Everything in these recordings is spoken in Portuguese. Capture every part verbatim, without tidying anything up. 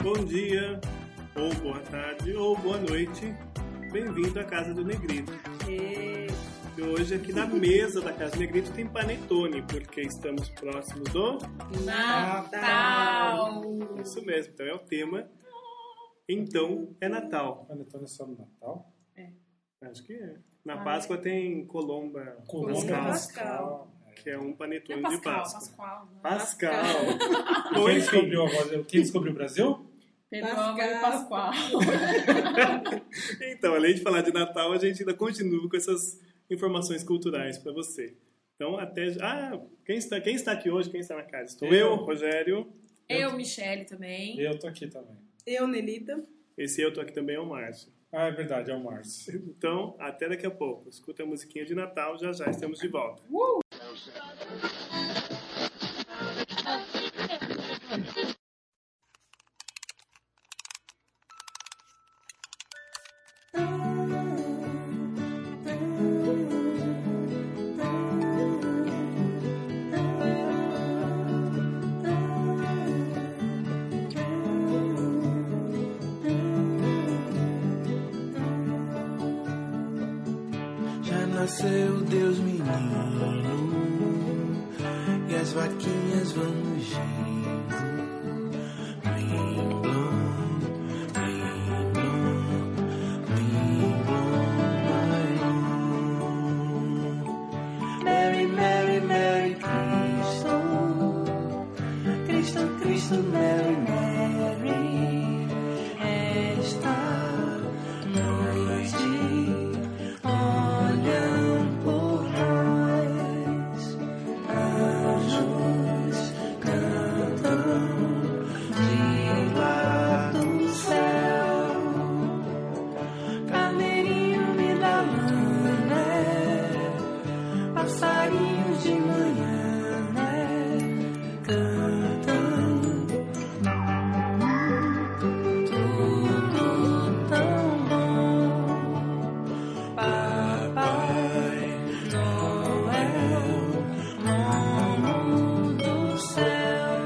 Bom dia, ou boa tarde, ou boa noite. Bem-vindo à Casa do Negrito. E... E hoje aqui na mesa da Casa do Negrito tem panetone, porque estamos próximos do... Natal! Isso mesmo, então é o tema. Então é Natal. Panetone é só no Natal? É. Acho que é. Na Ah, Páscoa é. tem Colomba, Colomba Pascal, Pascal. que é um panetone Não é de Pascal, Páscoa. Pascal. Né? Pascal. E Bom, quem enfim. descobriu, a voz- quem descobriu o Brasil? Pedro e Pascal. Então, além de falar de Natal, a gente ainda continua com essas informações culturais para você. Então, até... Ah, quem está, quem está aqui hoje? Quem está na casa? Estou eu, Eu. Rogério. Eu, Michele, também. E eu tô aqui também. Eu, Nelita. Esse eu tô aqui também é o Márcio. Ah, é verdade, é o Márcio. Então, até daqui a pouco. Escuta a musiquinha de Natal, já já estamos de volta. Uh! Nasceu Deus menino e as vaquinhas vão mugindo. Blim, blom, blim, blom, blim, blom, Mary, Mary, Mary Cristo, Cristo, Cristo, Mary, Mary, esta noite. Olham por nós, anjos cantam de lá do céu. Carneirinho me dá lã, passarinhos de manhã, né? Cantam tudo tão bom. Papai Noel, momo do céu.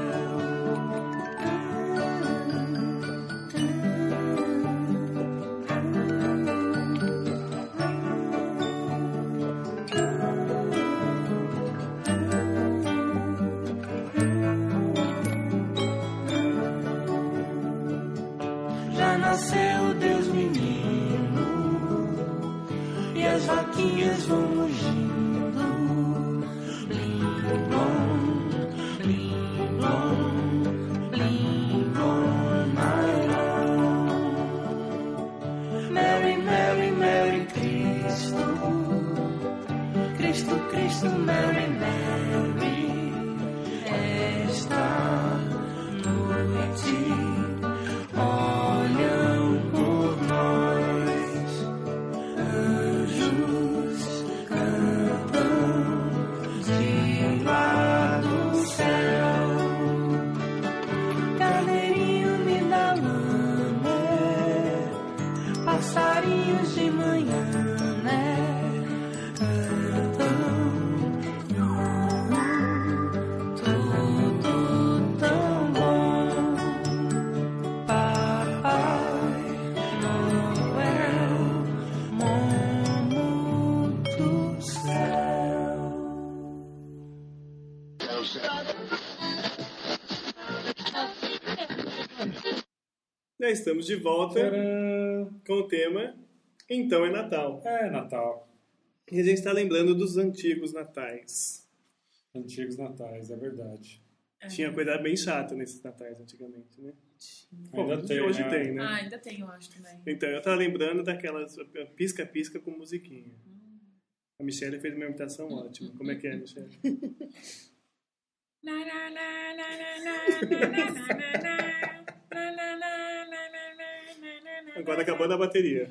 Já nasceu Deus menino e as vaquinhas vão mugindo. Blim, blom, blim, blom, blim, blom, nylon. Mary, Mary, Mary Cristo, Cristo, Cristo, Mary, Mary, esta noite olham por nós, anjos cantam de lá do céu. Carneirinho me dá lã, passarinhos de manhã, né? Cantam tudo tão bom. Papai Noel, momo do céu. Já estamos de volta Tcharam! com o tema Então é Natal. É Natal. E a gente está lembrando dos antigos natais. Antigos natais, é verdade. Tinha coisa bem chata nesses natais antigamente, né? Ainda Bom, tem, hoje né? tem, né? Ah, ainda tem, eu acho, também. Então, eu tava lembrando daquelas pisca-pisca com musiquinha. A Michelle fez uma imitação ótima. Como é que é, Michelle? Agora acabando a bateria.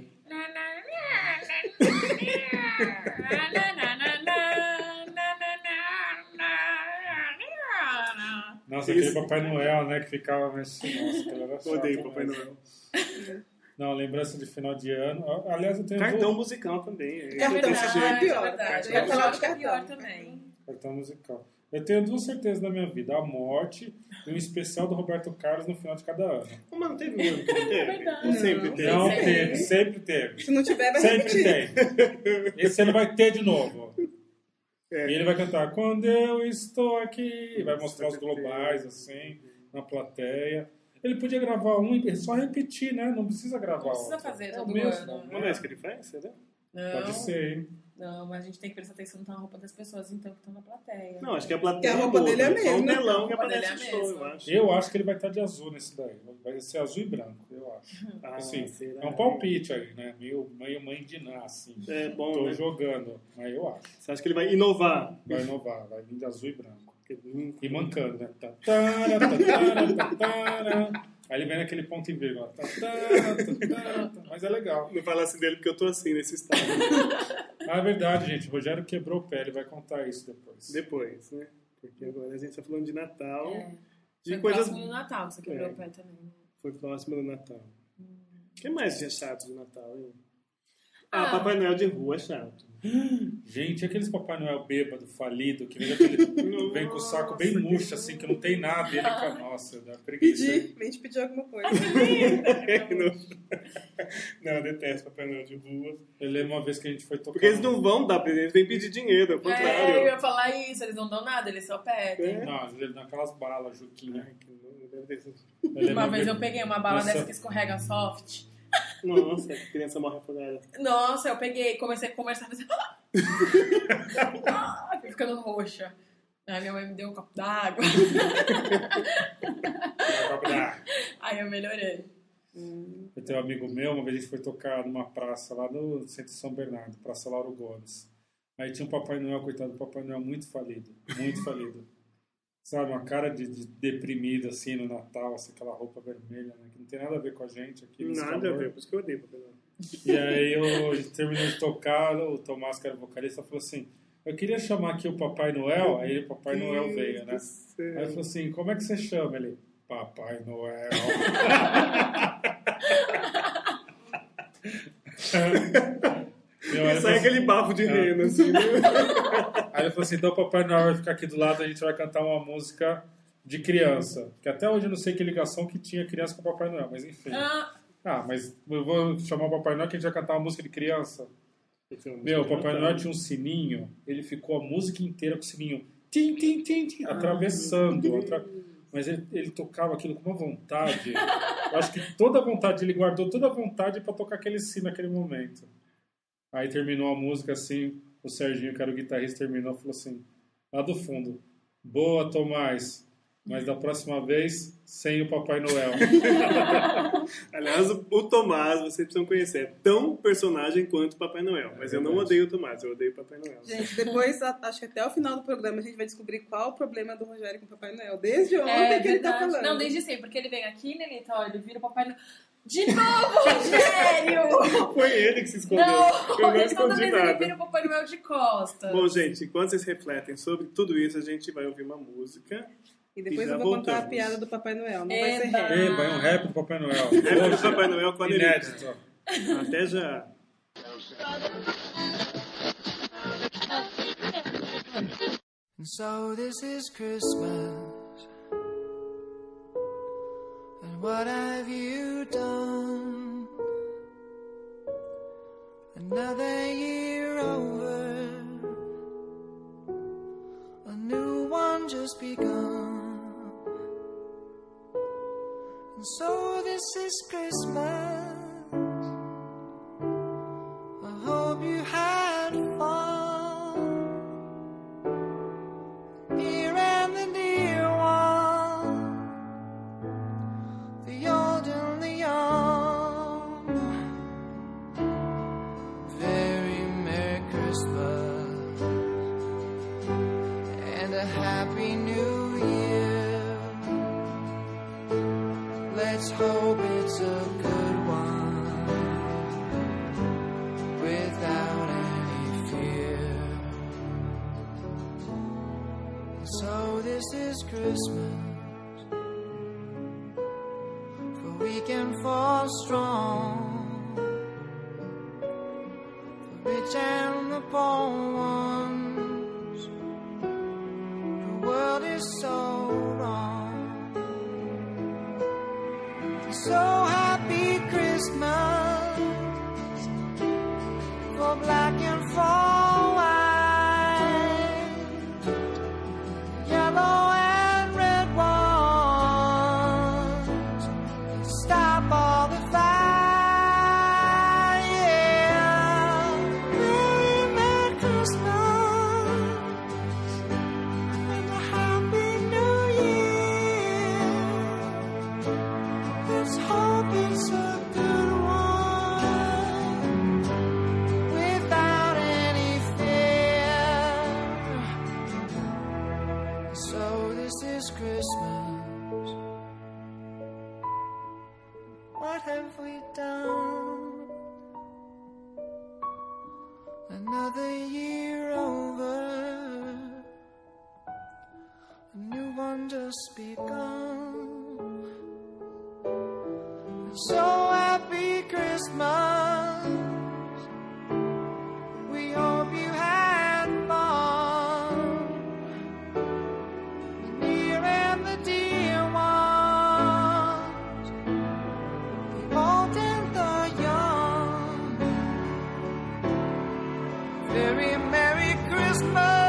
Nossa, Isso. aquele Papai Noel, né, que ficava mexendo. Nossa, aquele era chato, Odeio Papai né? Noel. Não, lembrança de final de ano. Aliás, eu tenho Cartão musical também. Cartão Desse musical é jeito. pior. É verdade. Eu ia falar de Cartão cartão. pior também. cartão musical. Eu tenho duas certezas na minha vida. A morte e um especial do Roberto Carlos no final de cada ano. Mas não teve um ano que não teve? Verdade. Ou sempre Não. teve? Não Sempre. teve, sempre teve. Se não tiver, vai Sempre repetir. tem. Esse ano vai ter de novo. É. E ele vai cantar Quando eu estou aqui. E vai mostrar os Vai ter. globais, assim, na plateia. Ele podia gravar um e só repetir, né? Não precisa gravar Não precisa outro. fazer É todo o mesmo. ano. Não é isso que ele faz, será? Não, Pode ser, hein? não, mas a gente tem que prestar atenção na roupa das pessoas, então, que estão na plateia. Não, acho que a plateia Que a roupa muda, dele é a Só um mesma. telão que A roupa dele aparece é no a show, mesma. eu acho. Eu acho que ele vai estar de azul nesse daí. Vai ser azul e branco, eu acho. Ah, Assim, será? é um palpite aí, né? Meio, meio mãe de Ná, assim. É bom, Tô né? jogando, mas eu acho. Você acha que ele vai inovar? Vai inovar, vai vir de azul e branco. Hum, E mancando, né? Tatara, tatara, tatara. Aí ele vem naquele ponto e vírgula. Tatara, tatara, mas é legal. Não fala assim dele porque eu tô assim nesse estado. Ah, é verdade, gente. O Rogério quebrou o pé, ele vai contar isso depois. Depois, né? Porque agora a gente tá falando de Natal. É. De Foi coisas. próximo do Natal, você quebrou É. o pé também. Foi próximo do Natal. O que mais de chato de Natal, hein? Ah. Ah, Papai Noel de rua é chato. Gente, aqueles Papai Noel bêbado, falido, que vem, aquele, vem com o saco bem murcho, assim, que não tem nada. E ele fica, nossa, dá preguiça. Pedir, vem te pedir alguma coisa. Não, eu detesto Papai Noel de rua. Eu lembro uma vez que a gente foi tocar... Porque eles não vão dar presente, eles vêm pedir dinheiro, ao É, eu contrário. ia falar isso, eles não dão nada, eles só pedem. É. Não, ele dá aquelas balas, Juquinha. Ai, que não deve ter sido. Eu lembro Uma vez eu vez- peguei uma bala Nossa. dessa que escorrega soft. Nossa, que criança morre afogada. Nossa, eu peguei, comecei a conversar, fazer... Ah, fui ficando roxa. Aí minha mãe me deu um copo d'água. Aí eu melhorei. Eu tenho um amigo meu, uma vez a gente foi tocar numa praça lá no centro de São Bernardo, Praça Lauro Gomes. Aí tinha um Papai Noel, coitado do Papai Noel, muito falido, muito falido. Sabe, uma cara de, de deprimido, assim, no Natal, assim, aquela roupa vermelha, né? Que não tem nada a ver com a gente aqui. nesse Nada a calor. ver, por isso que eu odeio Papai Noel. E aí eu, a gente terminou de tocar, o Tomás, que era o vocalista, falou assim, eu queria chamar aqui o Papai Noel, aí o Papai Noel veio, né? Deus do céu. Aí ele falou assim, como é que você chama? Ele, Papai Noel. Meu, aí ele Sai falou aquele bafo de rena, assim, né? Aí ele falou assim, então o Papai Noel vai ficar aqui do lado, a gente vai cantar uma música de criança. Que até hoje eu não sei que ligação que tinha criança com o Papai Noel, mas enfim. Ah, Ah, mas eu vou chamar o Papai Noel que a gente vai cantar uma música de criança. Meu, o Papai Noel tinha um sininho, ele ficou a música inteira com o sininho tim, tim, tim, tim, atravessando. Atra... Mas ele, ele tocava aquilo com uma vontade. Eu acho que toda a vontade, ele guardou toda a vontade pra tocar aquele sino naquele momento. Aí terminou a música assim, o Serginho, que era o guitarrista, terminou e falou assim, lá do fundo, boa, Tomás, mas da próxima vez, sem o Papai Noel. Aliás, o o Tomás, vocês precisam conhecer, é tão personagem quanto o Papai Noel. Mas É eu não verdade. odeio o Tomás, eu odeio o Papai Noel. Gente, depois, a- acho que até o final do programa, a gente vai descobrir qual o problema do Rogério com o Papai Noel. Desde ontem é que ele tá verdade. falando. Não, desde sempre, porque ele vem aqui, Nelita, ó, ele vira o Papai Noel. De novo, Rogério! Foi ele que se escondeu. Não, eu não toda escondi vez ele nada. vira o Papai Noel de costas. Bom, gente, enquanto vocês refletem sobre tudo isso, a gente vai ouvir uma música. E depois E já eu vou contar a voltamos. piada do Papai Noel. Não vai ser Eba. rap. Eba, é um rap do Papai Noel. É do Papai Noel com a Nelita. Inédito. Até já. And so this is Christmas. And what have you done? Another year over, a new one just begun. And so this is Christmas. I hope you had fun. Near and the near one, the old and the young. Very Merry Christmas and a Happy New Year. Let's hope it's a good one without any fear. So this is Christmas, for we can fall strong, the rich and the poor ones, the so wrong. So happy Christmas for black and for white, yellow and red ones. Stop all the fight, yeah. Merry, Merry Christmas and a Happy New Year. Let's hope it's a good one without any fear. So this is Christmas. What have we done? Another year over, a new one just begun. So happy Christmas. We hope you had fun. The near and the dear ones, the old and the young. Very Merry Christmas.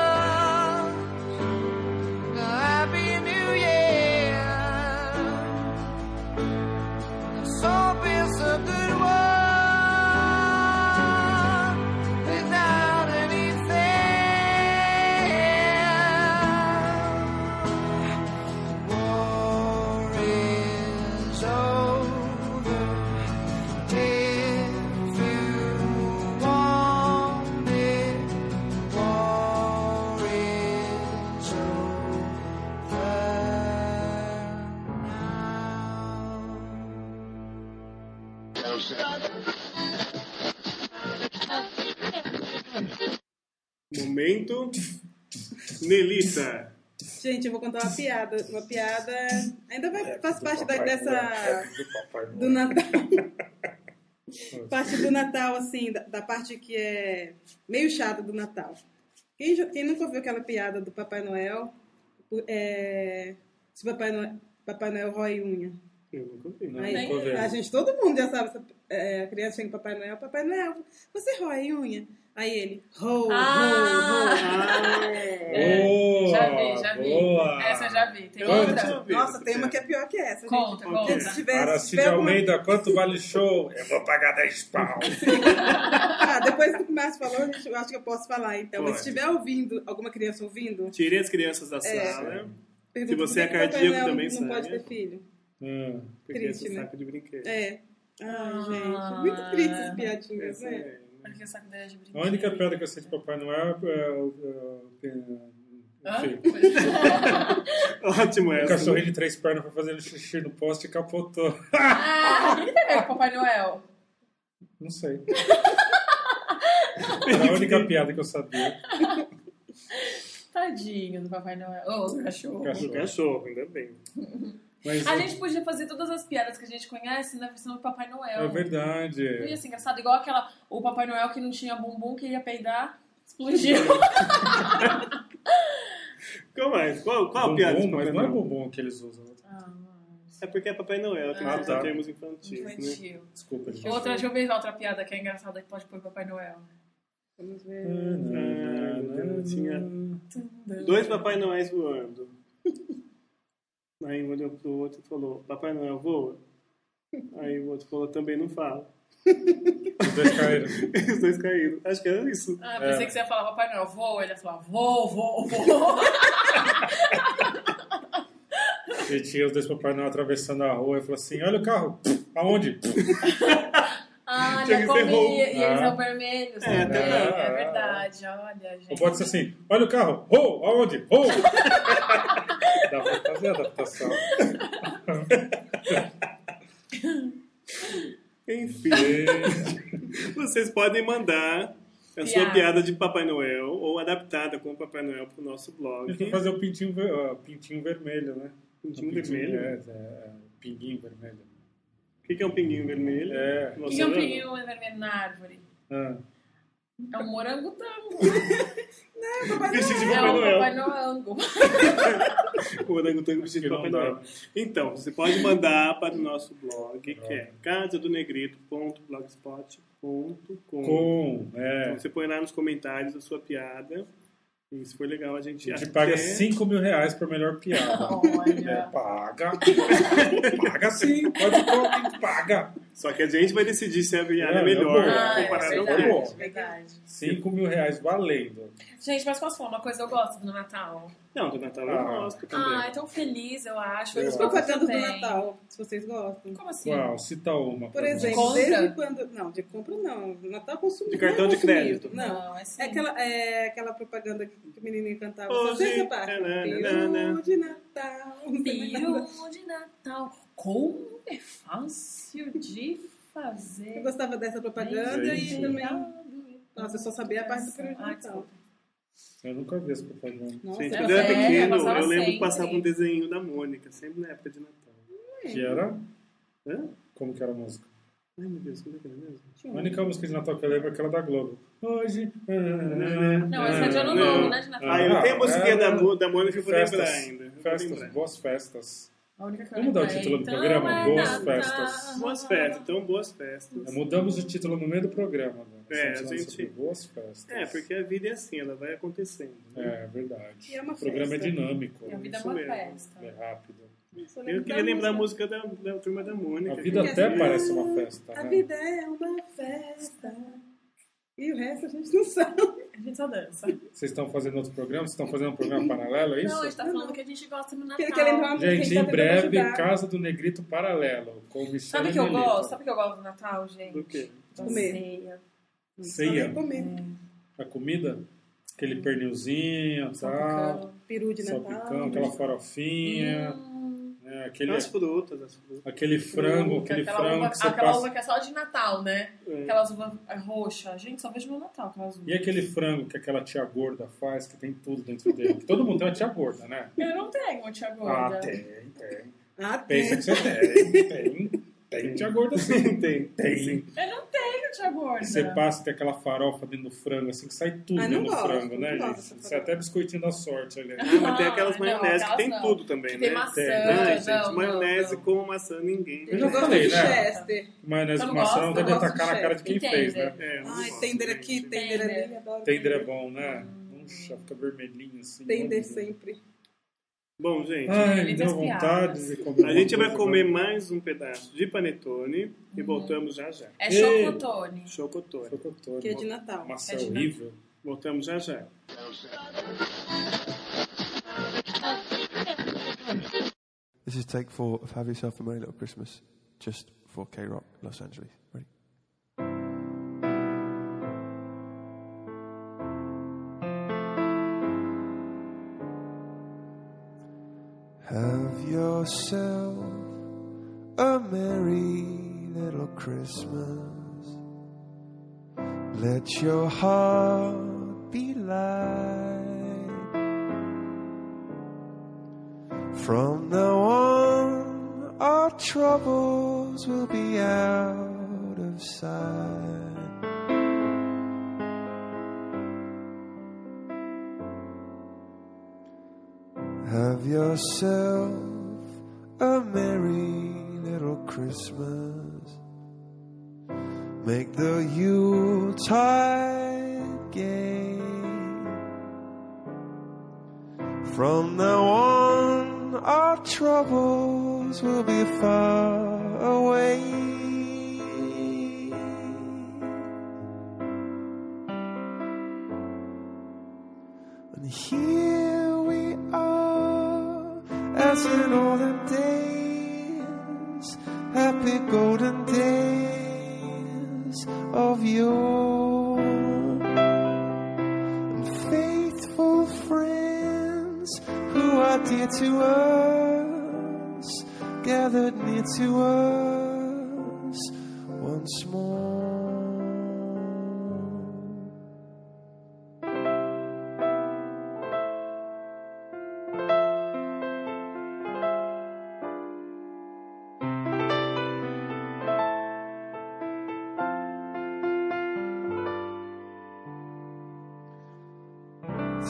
A Happy New Year. Let's hope it's a good one without any fear. War is over if you want it. War is over Momento Nelita. Gente, eu vou contar uma piada. Uma piada. Ainda vai, faz parte da, dessa. Do Papai Do Noel. Natal. Parte do Natal, assim, da, da parte que é meio chata do Natal. Quem, já- quem nunca ouviu aquela piada do Papai Noel? É, se Papai Noel, Papai Noel rói unha. Eu nunca vi. Não, Aí, nunca ouvi. a gente, todo mundo já sabe. essa- é, a criança chega no Papai Noel. Papai Noel, você rói unha? Aí ele, ho, Ah! Ah, É, já vi, já vi. Boa. Essa eu já vi. Tem Conta. outra? Deixa eu ver Nossa, essa tem uma piada. que é pior que essa, Conta, gente. conta. Se tiver, se Aracide tiver alguma... Almeida, quanto vale show? Eu vou pagar dez pau. Ah, depois do que o Márcio falou, gente, eu acho que eu posso falar, então. Mas se Pode. estiver ouvindo, alguma criança ouvindo, Tirei as crianças da É. sala. pergunta você é por que que o Papai cardíaco, Noel também não saia. pode ter filho. Hum. Porque Triste, esse né? saco de brinquedo. É. Ai, Ah. gente. Muito triste essas piadinhas, Essa né? é- Porque o saco dela é de A brinquedo. única piada que eu sei de Papai Noel é o. é o- Hã? enfim, Ótimo o essa. cachorrinho de três pernas foi fazendo xixi no poste e capotou. Ah, o que tem a ver com o Papai Noel? Não sei. Era a única piada que eu sabia. Tadinho do Papai Noel. Ô, do cachorro. Cachorro. O cachorro, ainda bem. Mas A é, gente podia fazer todas as piadas que a gente conhece na versão do Papai Noel. é verdade. Não ia ser engraçado, igual aquela, o Papai Noel que não tinha bumbum, que ia peidar, explodiu. Qual mais? Qual, qual a Bumbum, piada de mas Papai não é Noel? bumbum que eles usam. Ah, mas... É porque é Papai Noel, tem Ah, que usar tá. termos infantis, né? Infantil. Desculpa, gente. Outra, deixa eu ver outra piada que é engraçada que pode pôr Papai Noel. Vamos ver. Ah, meu Deus, tinha dois Papai Noéis voando. Aí um olhou pro outro e falou, Papai Noel voa? Aí o outro falou, também não fala. Os dois caíram. Os dois caíram. Acho que era isso. Ah, pensei É. que você ia falar Papai Noel, voa. Ele ia falar, vou, vou, vou. E tinha os dois Papai Noel atravessando a rua e falou assim: olha o carro, aonde? Ah, Tinha ele que ser comia, roubo. e eles Ah. são vermelhos É, também. também. É, verdade, olha, gente. Ou pode ser assim: olha o carro, oh, aonde? Oh! Dá pra fazer a adaptação. Enfim, vocês podem mandar a sua Piada. piada de Papai Noel ou adaptada com o Papai Noel pro nosso A blog. gente vai fazer o pintinho, ver- ó, pintinho vermelho, né? Pintinho O vermelho? É, é, pinguinho vermelho. O que que é um pinguinho vermelho? É. O que é um pinguinho vermelho na árvore? Ah, É um morangotango. Vestido de É Papai o Noel. Papai Noel. O orangotango vestido de Que Papai não dá. Noel. Então, você pode mandar para o nosso blog, que é casa do negrito ponto blogspot ponto com. Com, é. Então, você põe lá nos comentários a sua piada. E se for legal, a gente... A gente até- paga cinco mil reais por melhor piada. Olha. É, paga. Paga sim, pode pôr, a gente paga. Só que a gente vai decidir se a piada É, é é melhor boa. Ah, é comparado ao verdade, outro. verdade. cinco mil reais valendo. Gente, mas posso falar uma coisa? Eu gosto do Natal. Não, do Natal eu Ah. gosto também. Ah, é tão feliz, eu acho. Eu Eu As acho. propagandas do também. Natal, se vocês gostam. Como assim? Uau, cita uma. Por pra nós. exemplo, compra? desde quando... Não, de compra não. Natal consumido. De cartão não é de crédito. consumido, Não. Não, é sim. É aquela, é aquela propaganda que o menininho cantava. Hoje Só sei essa parte. é na, na, Peru na, na. de Natal. Peru de Natal. Como é fácil de fazer. Eu gostava dessa propaganda Gente. e também... Nossa, eu só sabia a parte do peru de Ah, Natal. desculpa. Eu nunca vi essa propaganda. Nossa, Gente, É, quando eu era é, pequeno, passava eu lembro que sempre. passava um desenho da Mônica, sempre na época de Natal. Que era? Hã? Como que era a música? Ai, meu Deus, como é que era mesmo? A única música de Natal que eu lembro é aquela da Globo. Hoje. Não, essa é de Ano Novo, né? De Natal. Ah, eu tenho a musiquinha é, da, Mo- da Mônica que eu vou festas, lembrar ainda. Eu vou Festas, lembrar. boas festas. A única que eu Vamos mudar o lembrei. título do Então programa? é Boas Natal. festas. Boas festas, então boas festas. É, mudamos o título no meio do programa. Né? É, Estamos a falando gente- sobre boas festas. É, porque a vida é assim, ela vai acontecendo. né? É verdade. E é uma o programa festa. é dinâmico. E a vida é Isso uma mesmo. festa. É rápido. Só Eu lembro queria da lembrar a música. música da, da turma da Mônica. A vida que- até assim, parece uma festa. A Né? vida é uma festa. E o resto a gente não sabe. A gente só dança. Vocês estão fazendo outro programa? Vocês estão fazendo um programa paralelo, é isso? Não, a gente tá Não, falando não. que a gente gosta no Que Natal. ele quer lembrar uma música que Gente, a em gente tá tentando breve, ajudar. Casa do Negrito Paralelo, com o Michel Sabe o que eu gosto? Sabe o que eu gosto do Natal, gente? Do quê? Da Comer. ceia. Ceia, Só comer. a comida, aquele pernilzinho, tal, Salpicão. Peru de Natal. salpicão, aquela farofinha, Hum, né, aquele, As frutas, as frutas. aquele frango, fruta, aquele aquela frango uva, que você aquela passa... uva que é só de Natal, né? É. Aquelas uvas é, roxas. Gente, só vejo no Natal aquelas uvas. E aquele frango que aquela tia gorda faz, que tem tudo dentro dele. Que todo mundo tem uma tia gorda, né? Eu não tenho uma tia gorda. Ah, tem, tem. Ah, Pensa tem. que você tem, tem. Tem tia gorda sim. Tem. Tem. Eu não tenho tia gorda. Você passa, tem aquela farofa dentro do frango, assim, que sai tudo Ah, dentro não do gosto, frango, não né, gosto gente? dessa Você é até biscoitinho da sorte ali. Ah, mas tem aquelas Ah, maionese não, que tem aquelas não. tudo também, Que né? tem maçã, Tem. Ai, gente, não, maionese não, não. com maçã ninguém. Eu já Eu gosto falei, de né? Chester. Maionese Eu com não maçã não gosto, deve eu gosto atacar de na cara de quem chefe. fez, né? É, eu não Ai, gosto, tender gente. aqui, tender Tender. ali. Adoro. Tender é bom, né? Puxa, fica vermelhinho assim. Tender horrível. sempre. Bom, gente, Ai, Ele me deu fez vontade piadas. de comer a uma gente vai coisa, comer né? mais um pedaço de panetone e voltamos já já. É Ei. chocotone. Chocotone. Chocotone. Que é de Natal. Massa É de horrível. Voltamos já já. This is take four of Have Yourself a Merry Little Christmas, just for K-Rock, Los Angeles. Ready? Have yourself a merry little Christmas. Let your heart be light. From now on, our troubles will be out of sight. Have yourself a merry little Christmas. Make the Yuletide gay. From now on, our troubles will be far away. And here we are, as in olden days, happy golden days of yore. And faithful friends who are dear to us, gathered near to us once more.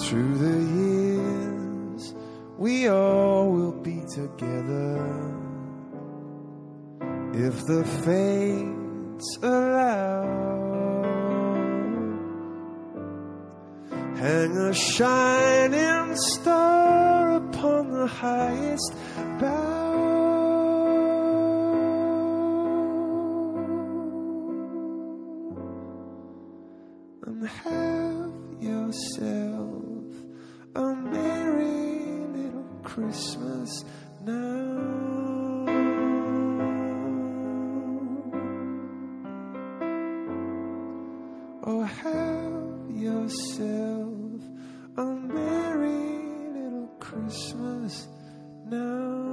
Through the years, we all will be together if the fates allow. Hang a shining star upon the highest bough, and have yourself a merry little Christmas now. Oh, have yourself a merry little Christmas now.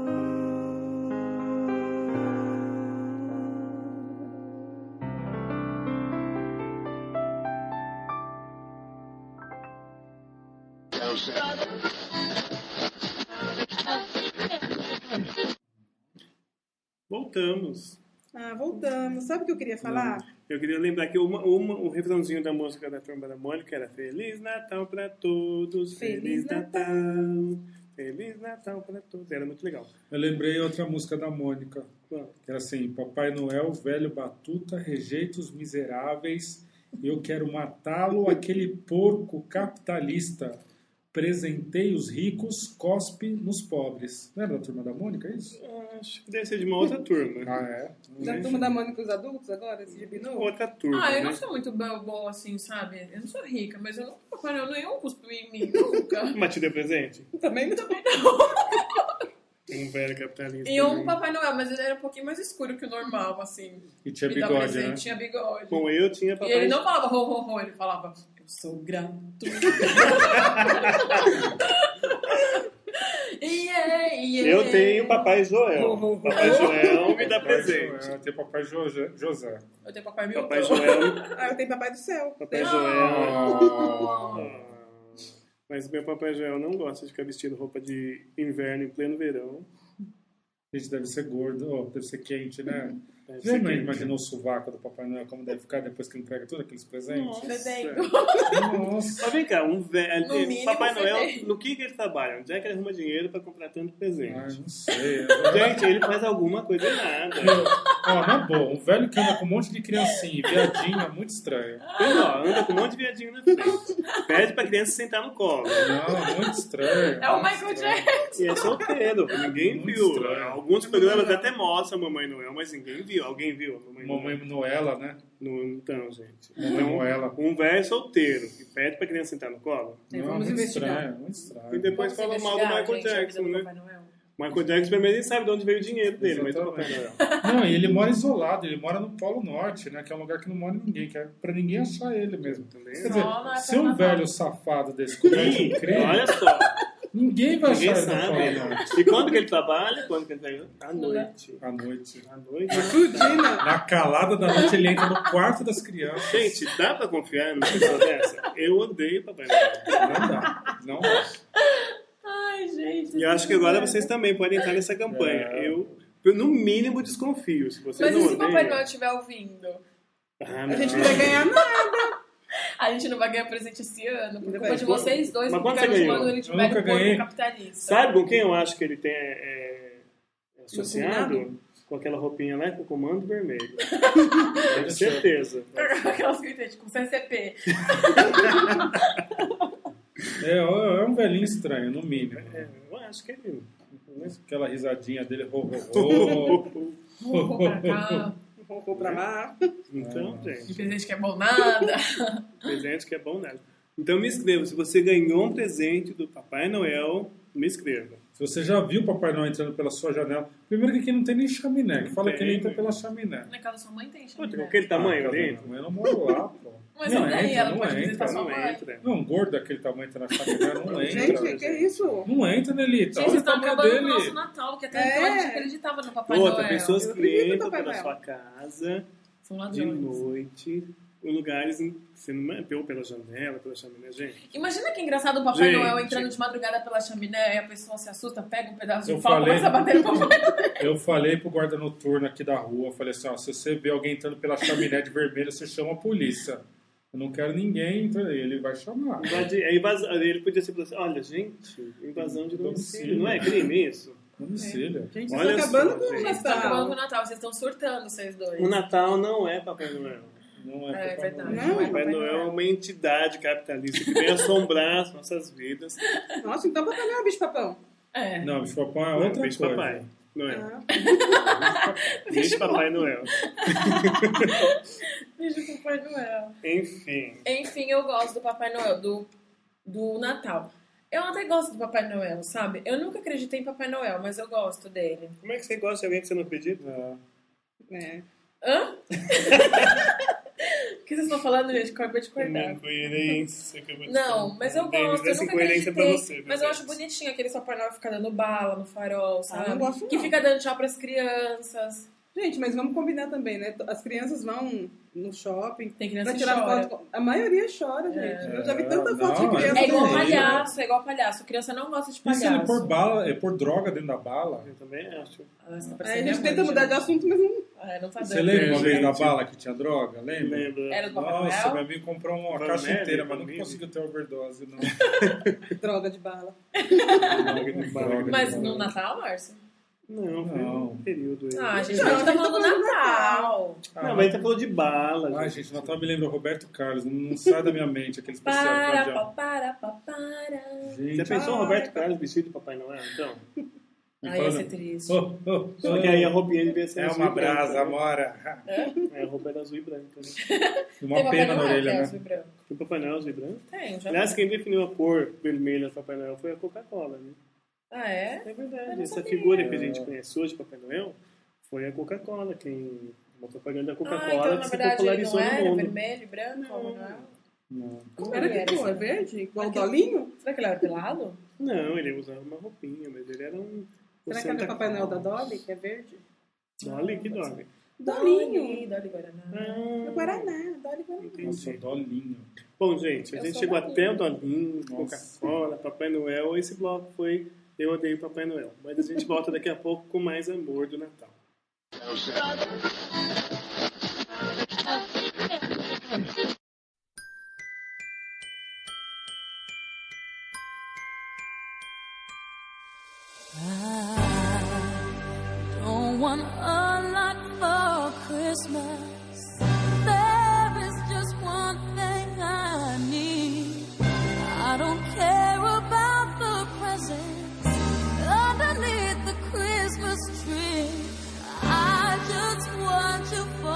Voltamos. Ah, voltamos. Sabe o que eu queria falar? Eu queria lembrar que uma, uma, o refrãozinho da música da Turma da Mônica era Feliz Natal pra todos, Feliz, Feliz Natal. Natal, Feliz Natal pra todos. Era muito legal. Eu lembrei outra música da Mônica, Qual? que era assim: Papai Noel, velho batuta, rejeita os miseráveis, eu quero matá-lo, aquele porco capitalista. Presentei os ricos, cospe nos pobres. Não era da Turma da Mônica, é isso? Acho que deve ser de uma outra turma. Ah, é? Da turma da Mônica os adultos agora? Esse gibi novo? Outra turma, Ah, eu né? não sou muito boa assim, sabe? Eu não sou rica, mas eu não Papai Noel nenhum cuspiu em mim, nunca. Mas te deu presente? Também não. Também não. Um velho capitalista. E um Papai Noel, mas ele era um pouquinho mais escuro que o normal, assim. E tinha Me dá bigode, presente, né? Tinha bigode. Bom, eu tinha E papai... ele não falava ho, ho, ho, ele falava, eu sou grato. yeah, yeah. Eu tenho Papai Joel. Ho, ho, ho. Papai Joel me dá Papai presente. Joel, tem Papai Jo- José. Eu tenho Papai Milton. Papai Joel... Ah, eu tenho Papai do Céu. Papai Ah. Joel... Ah. Ah. Mas meu Papai Joel não gosta de ficar vestindo roupa de inverno em pleno verão. Gente, deve ser gordo, oh, deve ser quente, né? Deve Já ser não quente. imaginou o sovaco do Papai Noel como deve ficar depois que entrega todos aqueles presentes? Fedendo. Nossa. Mas vem cá, um velho... No mínimo, Papai Noel, fedendo. no que, que ele trabalha? Onde é que ele arruma dinheiro pra comprar tanto presente? Ai, não sei. Gente, ele faz alguma coisa errada. Meu, ó, na boa, um velho que anda com um monte de criancinha e viadinho é muito estranho. Ele, ó, anda com um monte de viadinho na frente. Pede pra criança sentar no colo. Não, muito estranho. É o muito Michael estranho. Jackson. E é solteiro, ninguém Muito viu. estranho. Alguns programas até mostram a Mamãe Noel, mas ninguém viu. Alguém viu a Mamãe Noel? Mamãe Noela, né? No, então, gente. Mamãe Então, Noela. um velho solteiro que pede pra criança sentar no colo É, Não, vamos muito investigar. estranho, muito estranho. e depois fala mal do Michael Gente, a vida Jackson, do né? Papai Noel. Michael Jackson primeiro nem sabe de onde veio o dinheiro dele, mas do Papai Noel. Não, e ele mora isolado, ele mora no Polo Norte, né? Que é um lugar que não mora ninguém, que é pra ninguém achar ele mesmo. Também. Quer dizer, Só na se um Natal. velho safado desse comete um Ih, crime, olha só. ninguém vai Ninguém achar ele no Polo sabe. Norte. E quando que ele trabalha? Quando que ele trabalha? À noite. À noite. À noite. Tudina. Na calada da noite ele entra no quarto das crianças. Gente, dá pra confiar numa pessoa dessa? Eu odeio Papai Noel. Não dá. Não dá. Ai, gente. E eu acho que agora vocês também podem entrar nessa campanha. É. Eu, eu, no mínimo, desconfio. Se vocês Mas não e se o odeiam... Papai Noel estiver ouvindo? Ah, A gente não vai ganhar nada. A gente não vai ganhar presente esse ano, por Ainda culpa vai. de vocês dois Mas que quando ficaram você ganhou? zoando ele Eu de velho nunca porco ganhei. capitalista. Sabe com quem eu acho que ele tem é, é associado? combinado? Com aquela roupinha lá com o comando vermelho. Tenho certeza. Aquelas que tem, tipo, C C P. É, é um velhinho estranho, no mínimo. É, eu acho que ele... Aquela risadinha dele, ho, ho, ho. Vou pra cá. Vou pra lá. Então, De gente, presente que é bom nada. presente que é bom nada. Então me inscreva. Se você ganhou um presente do Papai Noel, me inscreva. Se você já viu o Papai Noel entrando pela sua janela, primeiro que aqui não tem nem chaminé, que fala Tem, que ele entra né? pela chaminé. Na casa da sua mãe tem Pô, tem chaminé. aquele tamanho Ah, ali? tá vendo? Eu não moro lá, pô. Mas não e daí? entra, Ela não pode entra. visitar sua Não mãe. entra. Não, um gordo daquele tamanho entra na chaminé, não entra. Gente, que é isso? Não entra, Nelita. Gente, Olha vocês o estão tamanho acabando dele. com o nosso Natal, que até então É. a gente acreditava no Papai Outra, Noel. pessoas Eu que acredito no entram Papai pela Noel. sua casa São de ladrões. noite em lugares em- você não é pela pela janela, pela chaminé, gente. Imagina que engraçado o Papai Gente. Noel entrando de madrugada pela chaminé e a pessoa se assusta, pega um pedaço de Eu pau e falei- começa a bater no Papai Noel. Eu falei pro guarda noturno aqui da rua, eu falei assim, ó, se você vê alguém entrando pela chaminé de vermelho, você chama a polícia. Eu não quero ninguém, então ele vai chamar. Invadi- é invasão. Ele podia ser assim, olha, gente, invasão de domicílio. Não é crime isso? Domicílio. Gente, vocês Olha estão acabando só, com o gente. Vocês estão acabando com o Natal. Natal, vocês estão surtando, vocês dois. O Natal não é Papai Noel. Não É, é, é verdade. Não, O Papai Noel é uma entidade capitalista que vem assombrar as nossas vidas. Nossa, então Papai Noel é bicho papão. É. Não, bicho papão é outra Bicho coisa. Papai Noel. Ah, Bicho Papai Noel. Beijo pro Papai Noel. Enfim. Enfim, eu gosto do Papai Noel, do, do Natal. Eu até gosto do Papai Noel, sabe? Eu nunca acreditei em Papai Noel, mas eu gosto dele. Como é que você gosta de alguém que você não acredita? É. é. Hã? O que vocês estão falando, gente? Acabei de cortar. Incoerência. que eu vou te Não, falar. mas eu Denis, gosto, eu essa nunca incoerência é pra acreditei. você, Mas eu Denis. acho bonitinho aquele Papai Noel ficar dando bala no farol, sabe? não gosto, Que não. fica dando tchau pras crianças. Gente, mas vamos combinar também, né? As crianças vão no shopping Tem criança pra que tirar chora. foto. A maioria chora, gente. É. Eu já vi tanta Não, foto de é criança. É igual Sim. palhaço, é igual palhaço. Criança não gosta de E palhaço. se ele pôr bala, é pôr droga dentro da bala? Eu também acho. Ah, você tá Aí parecendo a gente minha tenta mãe, mudar de já. assunto, mas não. Ah, não tá Você dando. lembra uma gente. vez da bala que tinha droga? Lembra? Lembra? Era do Papai Nossa, Noel? meu amigo comprou uma Van caixa Melle, inteira, mas Van não Melle. conseguiu ter overdose, não. Droga de bala. Droga. Mas no Natal, Márcio? Não, foi Não. um período aí. Ah, gente, Não, a gente tá a gente falando do tá falando do Natal. Não, mas ele tá falando de bala. Ai, gente, Natal me lembra Roberto Carlos, não sai da minha mente aquele especial. Para, de- pa, para, pa, para. Gente, Você pensou Ah, o Roberto Carlos vestido de Papai Noel, então? me Ai, fala- ia ser triste. Oh, oh, Só oh. que aí a roupinha devia ser É azul uma e branca, brasa, né? amora. É, a roupa era azul e branca, né? Uma Tem Papai pena na Noel, orelha, que é né? azul e branco. O Papai Noel azul e branco? Tem, já. Aliás, quem definiu a cor vermelha do Papai Noel foi a Coca-Cola, né? Ah, é? É Eu verdade. não Essa sabia. figura que a gente conhece hoje, Papai Noel, foi a Coca-Cola. Quem... Uma propaganda da Ah, Coca-Cola então na que se verdade ele popularizou não no era mundo. vermelho e branco? Não. Não. Como Era ele que era, cor? É assim? verde? Igual o Aquele- Dolinho? Será que ele era pelado? Não, ele usava uma roupinha, mas ele era um... Será um que era o Santa Papai Noel da Claus. Dolly, que é verde? Dolly, que Pode Dolly? Dolinho. Dolly Guaraná. Ah, É Guaraná, Dolly Guaraná. Nossa, entendi. dolinho. Bom, gente, a Eu gente sou chegou Dolinho. até o Dolinho, Nossa. Coca-Cola, Papai Noel. Esse bloco foi Eu Odeio Papai Noel. Mas a gente volta daqui a pouco com mais amor do Natal. Don't want a lot for Christmas. There is just one thing I need. I don't care about the presents underneath the Christmas tree. I just want you for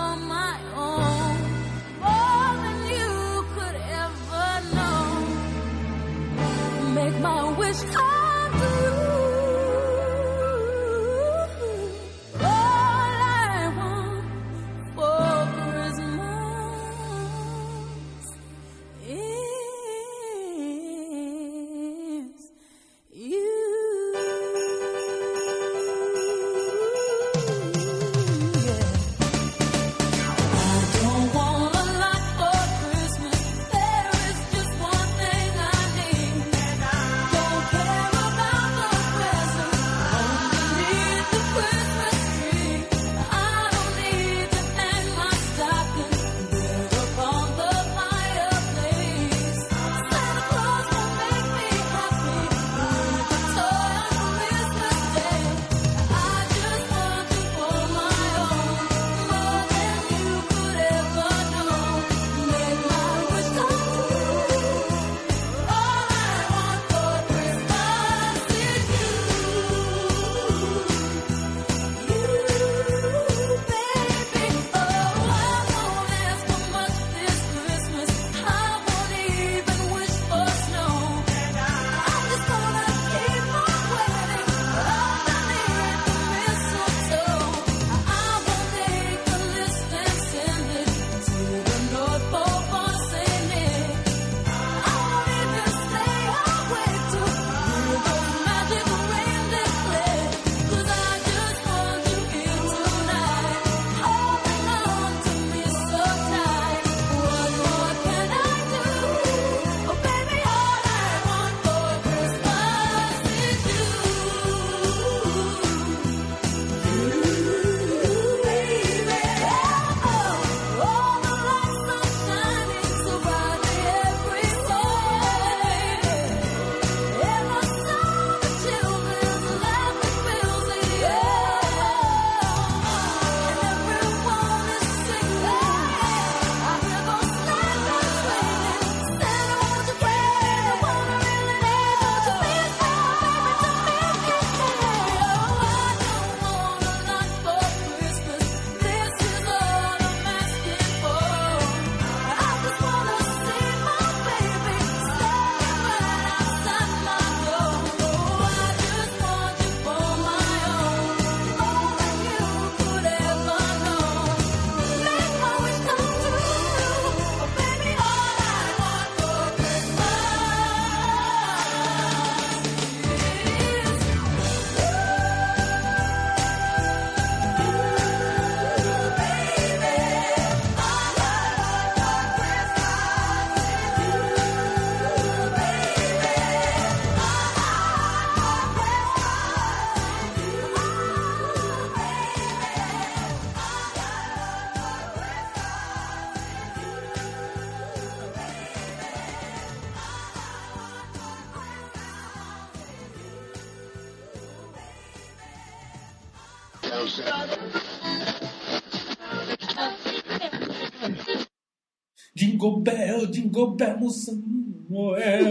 Jingle Bell, Jingle Bell no Samuel.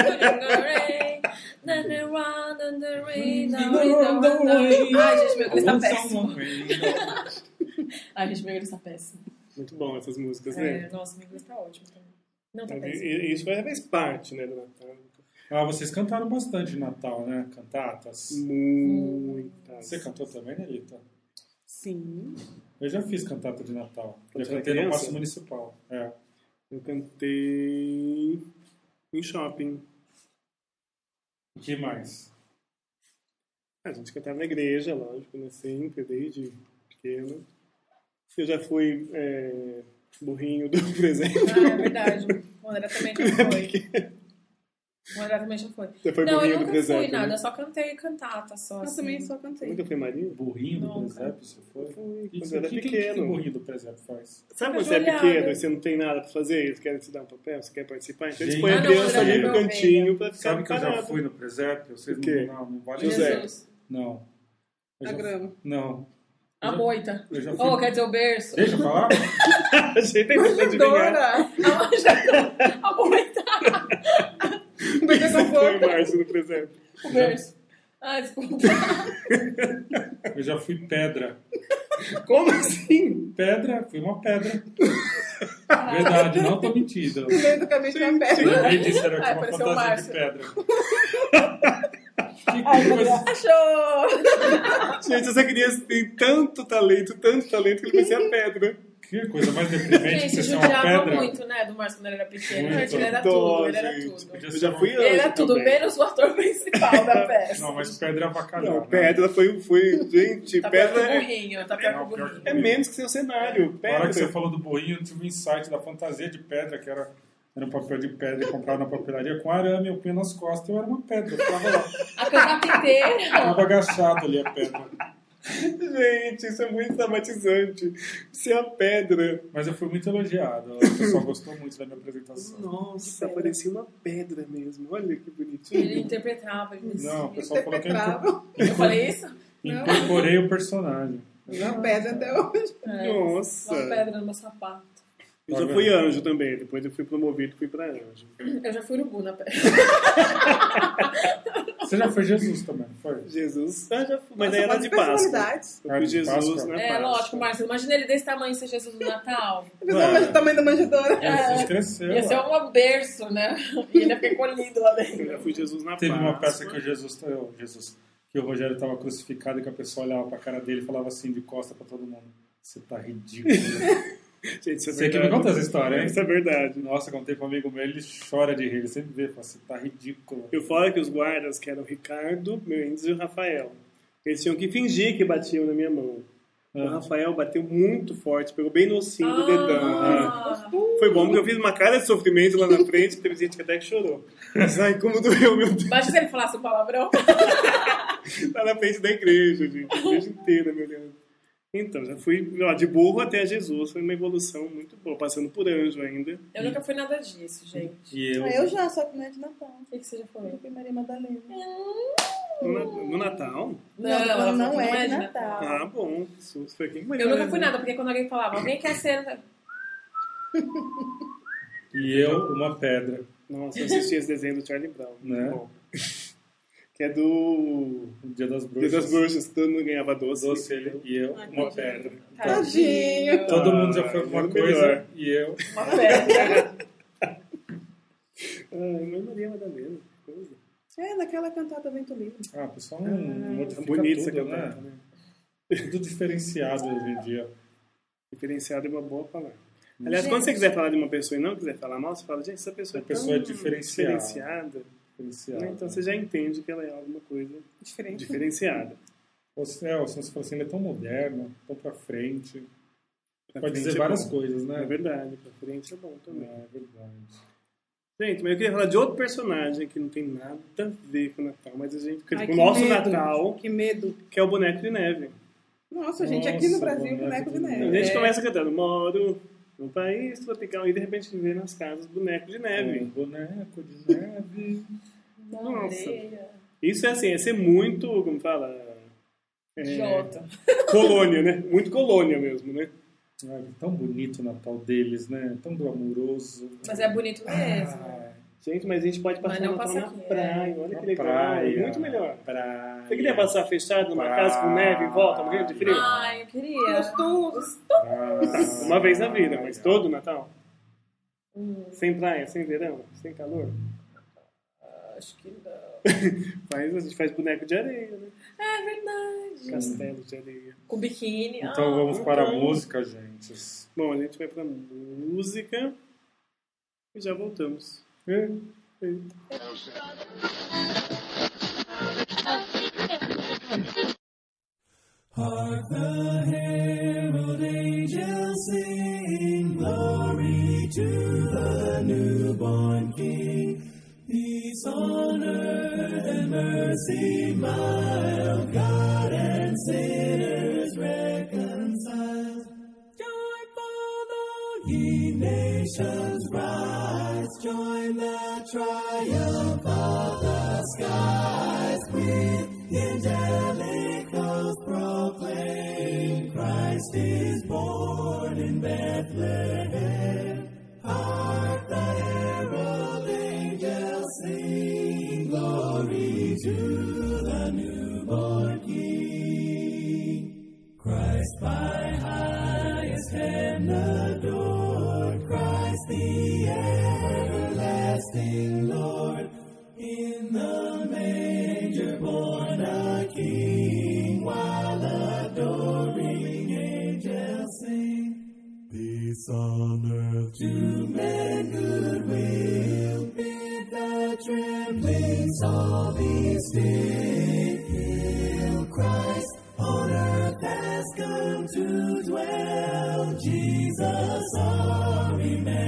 Ai, gente, meu inglês tá péssimo. Ai, gente, meu inglês tá péssimo. Muito bom essas músicas, É, né? nossa, meu inglês tá ótimo também. Não, tá E- péssimo. e- Isso faz parte, né, do Natal. Ah, vocês cantaram bastante de Natal, né? Cantatas. Muitas. Você cantou também, Nelita? Sim. Eu já fiz cantata de Natal. Quando Já você era cantei no criança? Paço Municipal. É. Eu cantei em shopping. O que mais? A gente cantava na igreja, lógico, né? Sempre, desde pequeno. Eu já fui é, burrinho do presente. Ah, é verdade. O André também já foi. O André também já foi. Você foi Não, eu burrinho do nunca fui presépio, nada. né? Eu só cantei cantata, só Eu assim. também só cantei. Nunca foi Maria? Burrinho do Nunca. presépio, você foi? Fui, O que, quando que, eu era que, que, que pequeno. o burrinho do presépio faz? Sabe quando Fica você é ajoelhado. pequeno e você não tem nada pra fazer? Eles querem te dar um papel, você quer participar? Então eles Gente. põem Ah, a não, criança André ali no é meu cantinho pra ficar Sabe que eu já parado. fui no presépio? Vocês O quê? não, não, não vale José. Jesus. Não. Eu A já- grama. Não. A moita. Eu já fui. Oh, quer dizer, o berço. Deixa eu falar? A gente tem que adivinhar. A moita. A moita. Você foi em março no presépio. O berço. Ah, desculpa. Eu já fui pedra. Como assim? Pedra, fui uma pedra. Verdade, não tô mentindo. No meio do caminho tinha uma pedra. Lembrei disso, era Ai, uma pareceu o fantasia de Márcio. pedra. Que coisa. Achou! Gente, essa criança tem tanto talento, tanto talento que ele parecia a pedra. Que coisa mais deprimente que Gente, você ser uma judiava pedra. muito, né, do Márcio quando ele era pequeno. Muito. Gente, ele era Dó, tudo, ele era gente. tudo. Podia Eu ser já uma- fui Ele era anjo tudo, também. menos o ator principal da peça. Não, mas pedra é avacalhada. Não, pedra foi, foi... Gente, Tá pior que pedra o é, burrinho, tá pior que o Não, pior que burrinho. é menos que seu cenário. Na hora que você Pedra. falou do burrinho, eu tive um insight da fantasia de pedra, que era, era um papel de pedra e comprava na papelaria com arame, eu punha nas costas, eu era uma pedra. Eu ficava lá, A cantata inteira. ficava agachado ali a pedra. Gente, isso é muito traumatizante. Ser a pedra. Mas eu fui muito elogiado, o pessoal gostou muito da minha apresentação. Nossa, parecia uma pedra mesmo. Olha que Ele bonitinho. interpretava. Ele disse. Não, o pessoal falou que eu Interpretava. Eu falei isso? incorporei o personagem. Uma pedra até hoje. É, Nossa. Uma pedra no meu sapato. Eu já fui anjo também. Depois eu fui promovido e fui pra anjo. Eu já fui urubu na pedra. Você já foi Jesus também, não foi? Jesus. Ah, já fui. Mas Nossa, aí era quantas de Páscoa. personalidades. Eu Ah, fui de Jesus Páscoa. na É, Páscoa. lógico, Márcio. Imagina ele desse tamanho ser Jesus no Natal. Pessoal, o tamanho da manjedoura. É. Você cresceu. Ia ser um berço, né? E ele ia ficar colhido lá Eu dentro. já fui Jesus na Teve Páscoa. uma peça que o Jesus, eu, Jesus, que o Rogério estava crucificado e que a pessoa olhava pra cara dele e falava assim de costa pra todo mundo: você tá ridículo. Gente, isso é Você que me verdade. conta essa história, hein? Isso é verdade. Nossa, contei com um amigo meu, ele chora de rir, ele sempre vê, fala, você tá ridículo. E o fora que os guardas, que eram o Ricardo, meu índice e o Rafael, eles tinham que fingir que batiam na minha mão. O Ah. Rafael bateu muito forte, pegou bem no ossinho do dedão. Ah, Foi bom porque eu fiz uma cara de sofrimento lá na frente, teve gente que até que chorou. Mas, ai, como doeu, meu Deus. imagina se ele falasse um palavrão. Tá na frente da igreja, gente. A igreja inteira, meu Deus. Então, já fui ó, de burro até Jesus. Foi uma evolução muito boa, passando por anjo ainda. Eu nunca fui nada disso, gente. E eu, Ah, eu já, só que não é de Natal. O que, que você já foi? Eu fui Maria Madalena. No, na- no Natal? Não, ela não, falou que é de Natal. Ah, bom. Jesus foi quem Eu nunca fui nada, porque quando alguém falava, alguém quer ser... e eu, uma pedra. Nossa, eu assisti esse desenho do Charlie Brown. Né? Bom. Que é do O Dia das Dia Bruxas. das Bruxas, que todo mundo ganhava doce. Doce, ele e eu, Ai, uma tadinho. pedra. Tadinho. Todo mundo já foi Ah, alguma era coisa melhor. e eu. Uma pedra. Ai, mas Maria Madalena, que coisa. É, naquela cantada Vento Livre. Ah, o pessoal não modifica Bonito essa tudo, cantata, né? né? Tudo diferenciado hoje em dia. Diferenciado é uma boa palavra. Aliás, quando você quiser falar de uma pessoa e não quiser falar mal, você fala, gente, essa pessoa, A pessoa é é tão diferenciada. diferenciada, Diferenciado. né? Então você já entende que ela é alguma coisa Diferente. diferenciada. Ou se, é, ou se você fala assim, ele é tão moderno, tão pra frente. Pra Pode frente dizer é várias bom. coisas, né? É verdade, pra frente é bom É, também. é verdade. Gente, mas eu queria falar de outro personagem que não tem nada a ver com o Natal, mas a gente, Ai, com o que nosso medo. Natal, Que medo. que é o boneco de neve. Nossa, gente, aqui no Nossa, Brasil, boneco boneco de de neve. A gente É. começa cantando, moro num país tropical, e de repente vê nas casas boneco de É, neve. boneco de neve. Nossa. Areia. Isso é assim, é ser muito, como fala, Idiota. Colônia, né? Muito colônia mesmo, né? Ai, tão bonito o Natal deles, né? Tão glamouroso. Mas é bonito mesmo. Ah, Gente, mas a gente pode passar Mas não o Natal passa na aqui, praia. é. Olha na que legal. praia, Muito melhor. Praia. Você queria passar fechado numa Praia. casa com neve em volta, morrendo de frio? Ai, eu queria. Gostoso. Praia. Uma vez na vida, mas todo Natal? Hum, Sem praia, sem verão, sem calor? acho que não. Mas a gente faz boneco de areia, né? É verdade. Castelo de areia. Com biquíni. Então ah, vamos para a então. música, gente. Bom, a gente vai pra música e já voltamos. É, é. Hark the herald angels sing, glory to the newborn King. Peace on earth and mercy mild, God and sinners reconciled. Joyful though ye nations rise, join the triumph of the skies. With angelic hosts proclaim, Christ is born in Bethlehem. Hark the herald angels sing, glory to the newborn King. Christ by highest heaven adored, Christ the everlasting Lord. In the manger born a King, while adoring angels sing. Peace on earth to men goodwill, bid the trembling soul be still. Christ on earth has come to dwell, Jesus our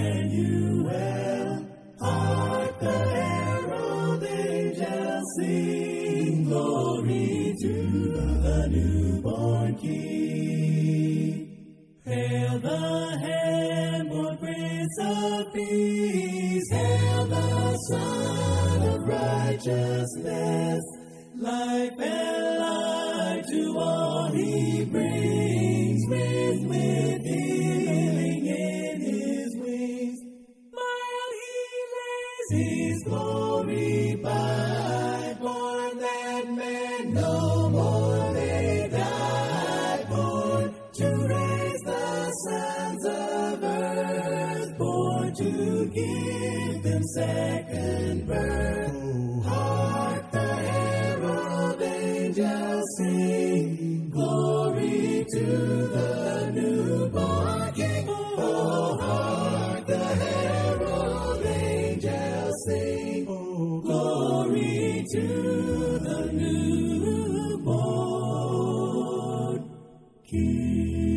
Emmanuel. Hark the herald angels sing, glory to the newborn King. Hail the hand-born Prince of Peace, hail the Son of Righteousness. Life and light to all he brings, with, with healing in his wings. While he lays his glory by, born that men no more may die, born to raise the sons of earth, born to give them second birth. Oh, hark the herald angels sing, glory to the newborn King. Oh, hark the herald angels sing, oh, glory to the newborn King.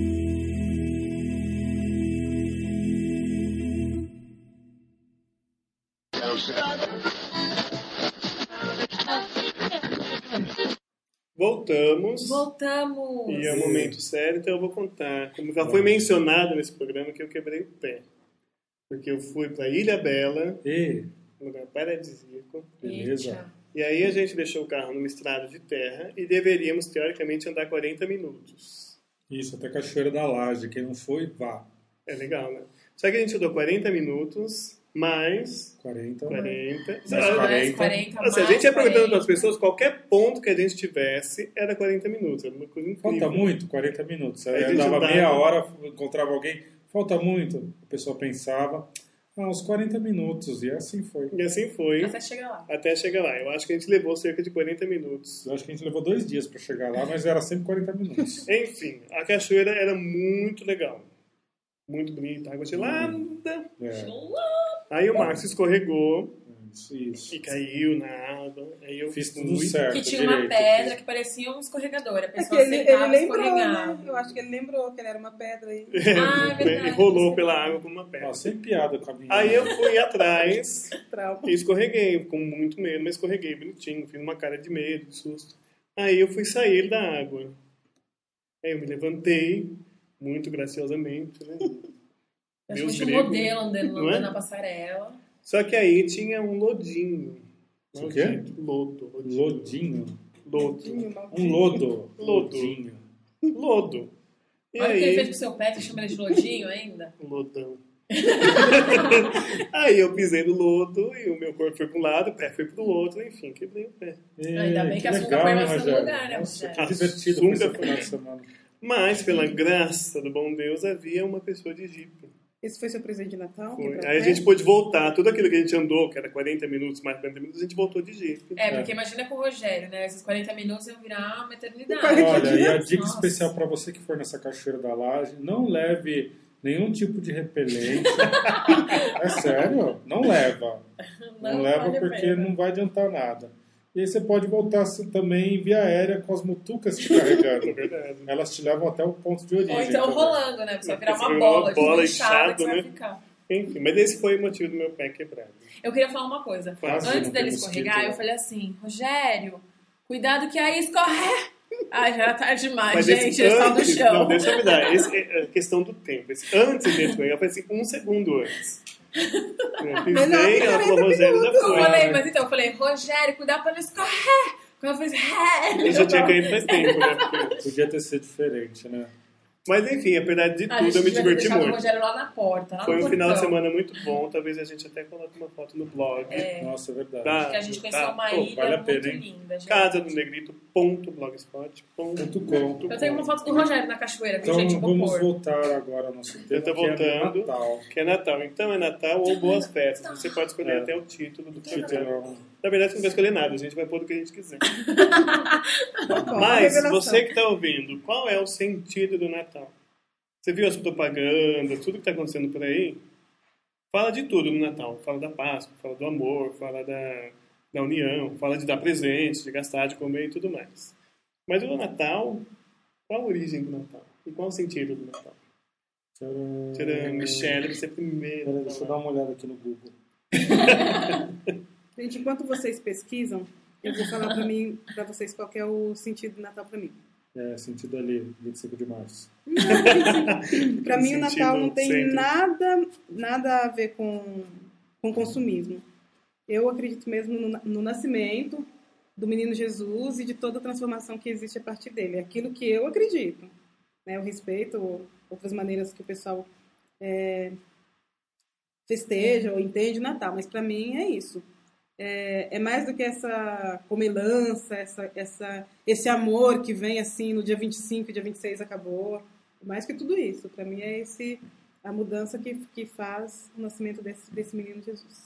Voltamos. Voltamos. E é um momento sério, então eu vou contar. Como já foi mencionado nesse programa, que eu quebrei o pé. Porque eu fui para Ilha Bela, E, um lugar paradisíaco. beleza. Eita. E aí a gente deixou o carro numa estrada de terra e deveríamos, teoricamente, andar quarenta minutos. Isso, até Cachoeira da Laje. Quem não foi, vá. É legal, né? Só que a gente andou quarenta minutos, mais quarenta. quarenta. Mais Ah, quarenta. quarenta Ou seja, a mais gente ia perguntando para as quarenta. pessoas, qualquer ponto que a gente tivesse era quarenta minutos. Era uma coisa incrível. Falta muito? quarenta minutos. Aí Aí a gente andava andava- meia hora, encontrava alguém. Falta muito? A pessoa pensava. Ah, uns quarenta minutos. E assim foi. E assim foi, Até chegar lá. até chegar lá. Eu acho que a gente levou cerca de quarenta minutos. Eu acho que a gente levou dois dias para chegar lá, mas era sempre quarenta minutos. Enfim, a cachoeira era muito legal. Muito bonita, água gelada. É, Aí o Marcos escorregou isso, isso. e caiu na água. Aí eu Fiz fui- tudo certo. Que tinha uma direito. pedra que parecia um escorregador. A É pessoa que ele, sentava ele e lembrou, escorregava. né? Eu acho que ele lembrou que ele era uma pedra aí. Ah, é verdade. E rolou pela água como uma pedra. Ah, sem piada com a minha. Aí eu fui atrás Trauma. e escorreguei, com muito medo, mas escorreguei bonitinho, fiz uma cara de medo, de susto. Aí eu fui sair da água. Aí eu me levantei, muito graciosamente, né? Eu acho Meus que tinha um gregos, modelo andando, não é? andando na passarela. Só que aí tinha um lodinho. O quê? Lodo, lodinho. Lodinho. Lodo. Um lodo. Lodo. Lodinho. Lodo. E Olha o que ele aí, fez pro seu pé, que chama ele de lodinho ainda. lodão. Aí eu pisei no lodo e o meu corpo foi para um lado, o pé foi para o outro, enfim, quebrei o pé. Ainda bem que a sunga legal, foi né, no seu Rogério? lugar, né, Nossa, Rogério? que divertido sunga foi esse foi- final de semana. Mas, pela graça do bom Deus, havia uma pessoa de Egito. Esse foi seu presente de Natal? Foi. Quebrou Aí a o gente pé? pôde voltar, tudo aquilo que a gente andou, que era quarenta minutos, mais quarenta minutos, a gente voltou de Egito. É, porque imagina com o Rogério, né? Esses quarenta minutos iam virar uma eternidade. Olha, e a dica Nossa. especial para você que for nessa cachoeira da Laje, não leve nenhum tipo de repelente. É sério, não leva. Não, Não leva vale a porque pena. não vai adiantar nada. E aí você pode voltar assim, também via aérea com as mutucas te carregando. É verdade. Elas te levam até o ponto de origem. Ou então também. rolando, né? Pra você virar Você uma virar uma bola, bola desmanchada que inchado, você vai né? ficar. Enfim, mas esse foi o motivo do meu pé quebrado. Eu queria falar uma coisa. Quase Antes não dele tem escorregar, mosquito, eu né? falei assim, Rogério, cuidado que aí escorre. Ai, já era tarde demais, Mas gente. esse Eu estava no antes, chão. não, deixa eu me dar, esse é a questão do tempo. Esse antes de escorregar, foi assim, um segundo antes. Eu pisei, ela falou, Rogério já Eu foi. falei, mas então, eu falei, Rogério, cuidado pra não escorrer. Quando eu fiz, é. Eu já tinha caído faz tempo, né? Porque- Podia ter sido diferente, né? Mas enfim, apesar de A tudo, gente eu me devia ter diverti deixado o muito. Rogério lá na porta, lá Foi no um final de portão. semana muito bom. Talvez a gente até coloque uma foto no blog. É, Nossa, é verdade. Tá. que a gente conheceu uma Pô, ilha vale a muito pena, hein? linda, gente. casa do negrito ponto blogspot ponto com. Eu tenho uma foto do Rogério na cachoeira, viu, Então gente? Eu vou vamos pôr. voltar agora ao nosso tema, Eu tô que é voltando. Natal. Que é Natal. Então é Natal ou Boas Festas. Você pode escolher É. até o título do Título, programa. Na verdade, você não vai escolher nada. A gente vai pôr do que a gente quiser. Bom, Mas, revelação. você que está ouvindo, qual é o sentido do Natal? Você viu as propagandas, tudo que está acontecendo por aí? Fala de tudo no Natal. Fala da Páscoa, fala do amor, fala da, da união, fala de dar presente, de gastar, de comer e tudo mais. Mas o Natal, qual a origem do Natal? E qual o sentido do Natal? Tcharam. Tcharam, Michelle, você é primeiro. Peraí, deixa eu dar uma olhada aqui no Google. Gente, enquanto vocês pesquisam, eu vou falar pra mim, para vocês qual que é o sentido do Natal pra mim. É, sentido ali, vinte e cinco de março. Para mim, o Natal não Sentido tem sempre. nada, nada a ver com, com consumismo. Eu acredito mesmo no, no nascimento do menino Jesus e de toda a transformação que existe a partir dele. É aquilo que eu acredito. Né? Eu respeito outras maneiras que o pessoal é, festeja ou entende o Natal, mas para mim é isso. É, é mais do que essa comilança, essa, essa, esse amor que vem assim no dia vinte e cinco, dia vinte e seis acabou. Mais que tudo isso. Para mim é esse, a mudança que, que faz o nascimento desse, desse menino Jesus.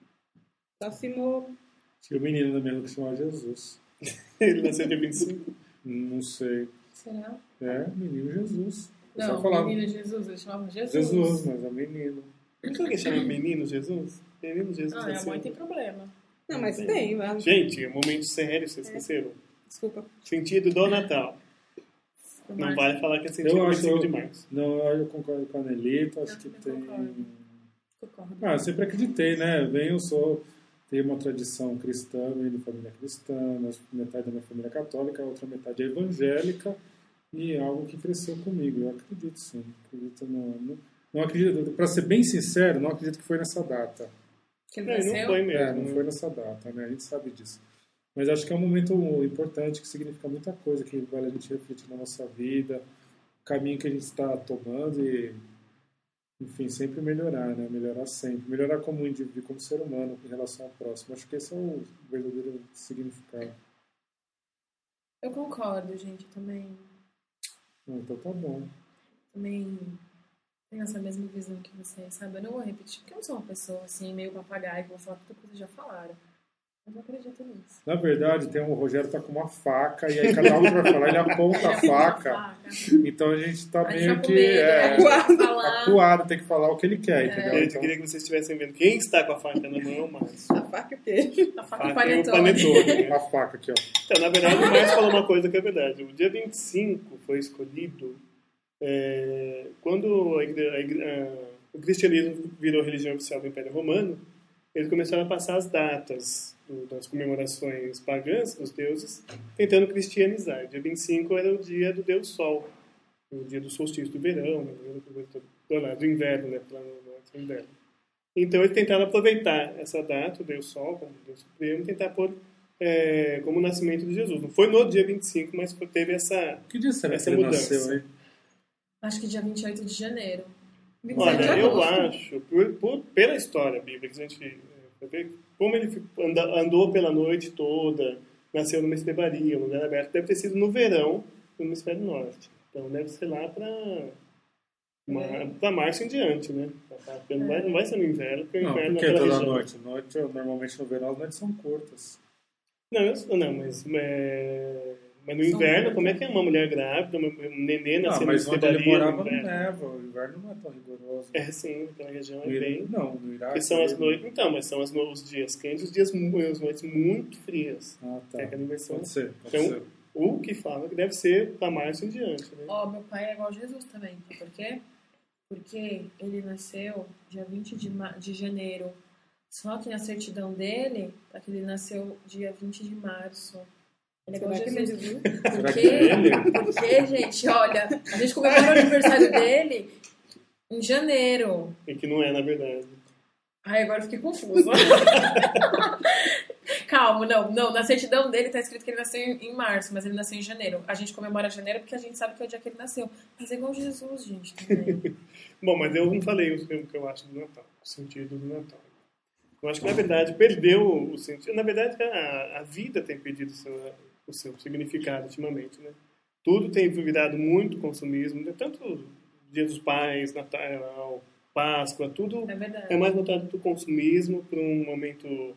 Próximo. Tinha o menino da minha rua que chamava Jesus. Ele nasceu dia vinte e cinco. Não sei. Será? É, menino Jesus. Eu Não, só falava menino Jesus, eles chamavam Jesus. Jesus, mas é menino. Não sabe quem chama menino Jesus? Menino Jesus. Ah, a nasceu. mãe tem problema. Não, mas tem. né? Gente, é um momento sério, vocês esqueceram. Desculpa. Sentido do Natal. Não vale falar que é sentido Eu vinte e acho. cinco de março. Não, eu concordo com a Nelita, acho Eu que também tem. concordo. Concordo. Ah, eu sempre acreditei, né? Venho, eu sou. Tenho uma tradição cristã, venho de família cristã, mas metade da minha família é católica, a outra metade é evangélica, e é algo que cresceu comigo. Eu acredito sim. Acredito no, no, não acredito, para ser bem sincero, não acredito que foi nessa data. Que ele Não, não nasceu? foi mesmo. É, não foi nessa data, né? A gente sabe disso. Mas acho que é um momento importante que significa muita coisa, que vale a gente refletir na nossa vida, o caminho que a gente está tomando e, enfim, sempre melhorar, né? Melhorar sempre. Melhorar como indivíduo, como ser humano, em relação ao próximo. Acho que esse é o verdadeiro significado. Eu concordo, gente, também. Então tá bom. Também tenho essa mesma visão que vocês, sabe? Eu não vou repetir, porque eu não sou uma pessoa assim, meio papagaio, que vou falar tudo que vocês já falaram. Eu não acredito nisso. Na verdade, tem um, o Rogério tá com uma faca, e aí cada um vai falar, ele aponta a faca. Então a gente tá A gente meio tá com que medo, né? é, A gente tem que falar. acuado, tem que falar o que ele quer, entendeu? Gente, eu Então, queria que vocês estivessem vendo quem está com a faca na mão é o Márcio. A faca e o queijo. A A faca e o faca e o panetone. panetone. né? a faca aqui, ó. Então, na verdade, o Márcio falou uma coisa que é verdade. O dia vinte e cinco foi escolhido é, quando a igre- a igre- a- o cristianismo virou religião oficial do Império Romano. Eles começaram a passar as datas do- das comemorações pagãs dos deuses, tentando cristianizar. O dia vinte e cinco era o dia do Deus Sol, o dia do solstício do verão, né, do, do, do inverno, né, lá no, no inverno. Então eles tentaram aproveitar essa data, o Deus Sol, como Deus Supremo, tentar pôr é, como o nascimento de Jesus. Não foi no dia vinte e cinco, mas teve essa, Que dia será essa que ele mudança. nasceu aí? Acho que dia vinte e oito de janeiro. vinte e sete de Olha, eu agosto. acho, por, por- pela história bíblica, que a gente é, vê, como ele ficou- anda- andou pela noite toda, nasceu numa estrebaria, um lugar aberto, deve ter sido no verão, no hemisfério norte. Então deve ser lá para março em diante, né? Porque Não, vai, não vai ser no inverno, porque o Não, inverno porque naquela toda região. noite. noite. Normalmente no verão as noites são curtas. Não, eu, não mas, é, mas no São inverno, muito. como é que é uma mulher grávida, uma- um nenê Não, nascendo mas em onde ele estrebaria morava no não inverno? neva. O inverno não é tão rigoroso. É, sim, aquela região é No Ira- bem... Não, no Iraque. Que são as ele- noites, então, mas são as no- os dias quentes, os dias mu- as noites muito frias. Ah, tá. É aquela inversão. Pode ser, pode Então, ser. o que fala que deve ser para março em diante, né? Ó, meu pai é igual a Jesus também. Sabe por quê? Porque ele nasceu dia vinte de, ma- de janeiro. Só que na certidão dele, tá que ele nasceu dia vinte de março. Ele é igual a Será que ele é Jesus. Jesus? Será Por que quê? é ele? Porque, gente, olha, a gente comemora o aniversário dele em janeiro. E que não é, na verdade. Ai, agora eu fiquei confusa. Calma, não, não. Na certidão dele tá escrito que ele nasceu em, em março, mas ele nasceu em janeiro. A gente comemora janeiro porque a gente sabe que é o dia que ele nasceu. Mas é igual Jesus, gente, também. Bom, mas eu não falei o que eu acho do Natal, o sentido do Natal. Eu acho que, na verdade, perdeu o sentido. Na verdade, a, a vida tem perdido o seu, o seu significado ultimamente, né? Tudo tem virado muito consumismo, né? Tanto o Dia dos Pais, Natal, Páscoa, tudo É verdade. é mais voltado para o consumismo, para um momento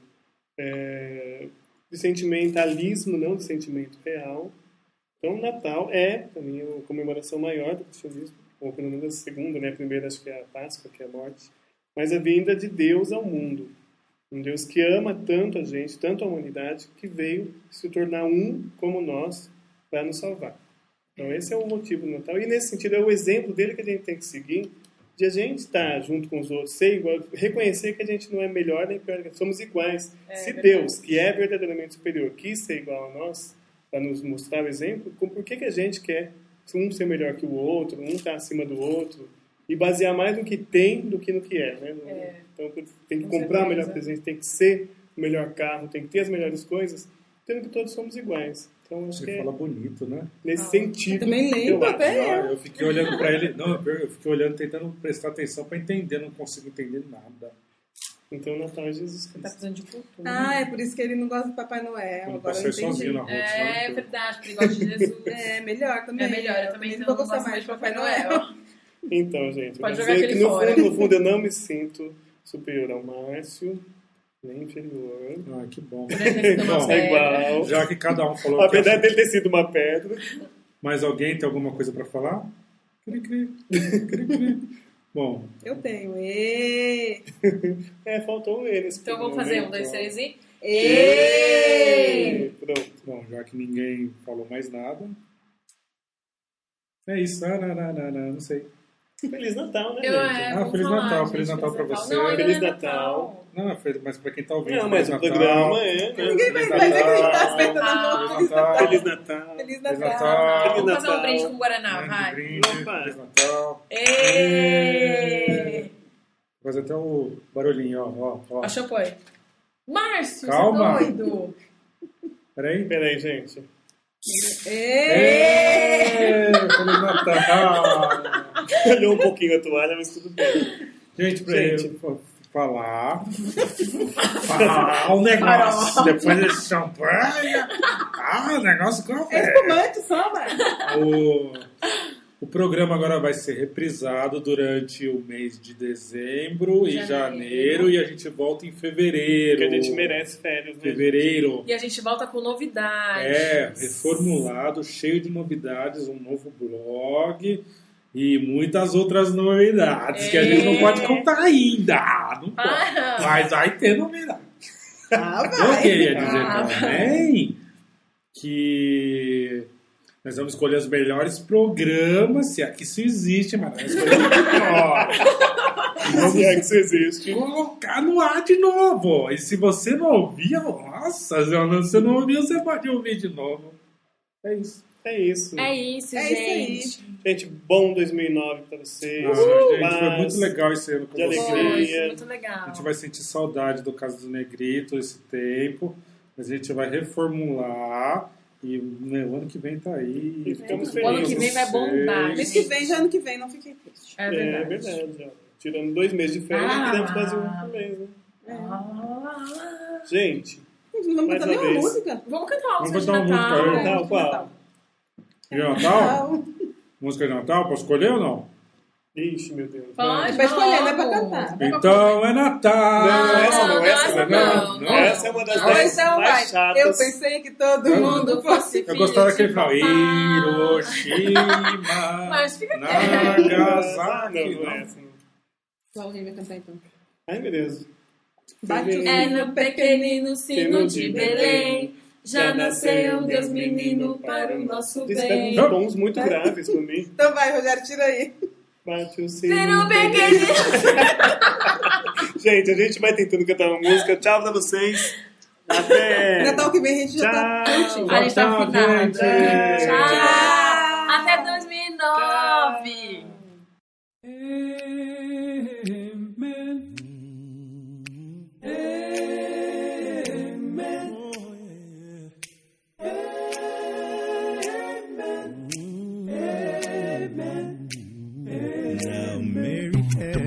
é, de sentimentalismo, não de sentimento real. Então, o Natal é, para mim, a comemoração maior do cristianismo, ou pelo menos a segunda, né? A primeira acho que é a Páscoa, que é a morte, mas a vinda de Deus ao mundo. Um Deus que ama tanto a gente, tanto a humanidade, que veio se tornar um como nós para nos salvar. Então, esse é o motivo do Natal. E, nesse sentido, é o exemplo dele que a gente tem que seguir, de a gente estar junto com os outros, ser igual, reconhecer que a gente não é melhor nem pior, somos iguais. É Se verdade. Deus, que é verdadeiramente superior, quis ser igual a nós, para nos mostrar o exemplo, com- por que, que a gente quer um ser melhor que o outro, um estar acima do outro, e basear mais no que tem do que no que é, né? É. Então, tem que Com comprar o melhor certeza. presente, tem que ser o melhor carro, tem que ter as melhores coisas, tendo que todos somos iguais. Então, acho que Você é fala bonito, né? nesse Ah. sentido. Eu também que lembro, eu acho. até Ah, eu. eu fiquei olhando pra ele. Não, eu fiquei olhando, tentando prestar atenção pra entender, não consigo entender nada. Então, o Natal é Jesus Tá Cristo. precisando de cultura. Ah, é por isso que ele não gosta do Papai Noel. Eu não Agora posso eu ser sozinho na entendi. rua. senão É eu- verdade, porque igual de Jesus. É, melhor também. É melhor, eu também não não vou gostar gosto mais de Papai Noel. Então, gente, Pode vou jogar dizer que aquele no fora. fundo, no fundo eu não me sinto superior ao Márcio, nem inferior. Ah, que bom. Por exemplo, Bom, nossa, É igual. Já que cada um falou que Apesar acha- dele ter sido uma pedra. Mais alguém tem alguma coisa pra falar? Cri, cri. Cri, cri. Bom, Eu tenho. Ê! É, faltou um E nesse Então vamos programa, fazer hein? um, dois, três e... Ê! Pronto. bom, já que ninguém falou mais nada. É isso. Ah, não, não, não, não, não sei. Feliz Natal, né, Eu, gente? é, Ah, vamos Feliz falar, Natal, gente, Feliz Natal pra você. Não, ainda Feliz não é Natal. Não, foi- mas pra quem tá ouvindo. Não, mas o Feliz programa Natal. é, né? Ninguém vai Feliz vai dizer que a gente tá Natal. acertando a mão. Feliz Natal. Feliz Natal. Feliz Feliz Natal. Natal. Vamos fazer um Natal. brinde com Guaraná, Grande vai. brinde. Opa. Feliz Natal. Ê! Faz até o barulhinho, ó. ó, ó. A champanhe. Márcio, Calma. você é doido. Peraí. Peraí, gente. Ê! Ê, Feliz Natal. Olhou um pouquinho a toalha, mas tudo bem. Gente, pra Gente. eu falar. falar um negócio. Depois desse champanhe. Ah, o negócio com É espumante só, mano. o, o programa agora vai ser reprisado durante o mês de dezembro e Janeiro. janeiro. E a gente volta em fevereiro. Porque a gente merece férias, né? Fevereiro. E a gente volta com novidades. É, reformulado, cheio de novidades, um novo blog e muitas outras novidades que a gente não É. pode contar ainda. Não pode. Para. Mas vai ter novidade. Ah, Eu vai. queria dizer Ah, também que nós vamos escolher os melhores programas, se é que isso existe, mas nós escolher o melhor. E vamos Se é que isso existe. colocar no ar de novo. E se você não ouvia, nossa, se você não ouviu, você pode ouvir de novo. É isso. É isso. É isso, É gente. isso Gente, bom dois mil e nove pra vocês. Ah, gente, Paz. foi muito legal esse ano com de vocês. alegria. Foi, muito legal. A gente vai sentir saudade do caso do Negrito esse tempo. Mas a gente vai reformular e né, o ano que vem tá aí. E ficamos O ano que vem vai bombar. Mês que vem, já ano que vem, não fiquem tristes. É É verdade. verdade. ó. Tirando dois meses de férias, Ah. queremos fazer um por mês, né? Ah. Gente, Não vamos Mais cantar uma nenhuma vez. música? Vamos cantar uma Vamos música de cantar uma Natal. música aí. Natal, qual? De Natal? Música de Natal? Posso escolher ou não? Ixi, meu Deus. Pode, Vai escolher, não é pra vamos. cantar. Então é Natal! Não, essa não, não, essa essa não. não. Essa é uma das Ou dez então vai. mais chatas. Eu pensei que todo Eu- mundo fosse Eu Filho gostava de daquele final. papai. Hiroshima, Mas fica Nagasaki. Não, não Não. é essa. Não. Só alguém vai cantar então. Ai, meu Deus. Bate o É sino no pequenino sino de Belém, já nasceu um Deus menino para o nosso Eles pegam bem. uns tons muito graves pra mim. Então vai, Rogério, tira aí. Bate o sino. Sino pequenino. Gente, a gente vai tentando cantar uma música. Tchau pra vocês. Até. Natal que vem a gente já tá Tchau. prontinho. A gente tá Tchau, afinado. gente. Tchau. Até dois mil e nove. Now, Mary had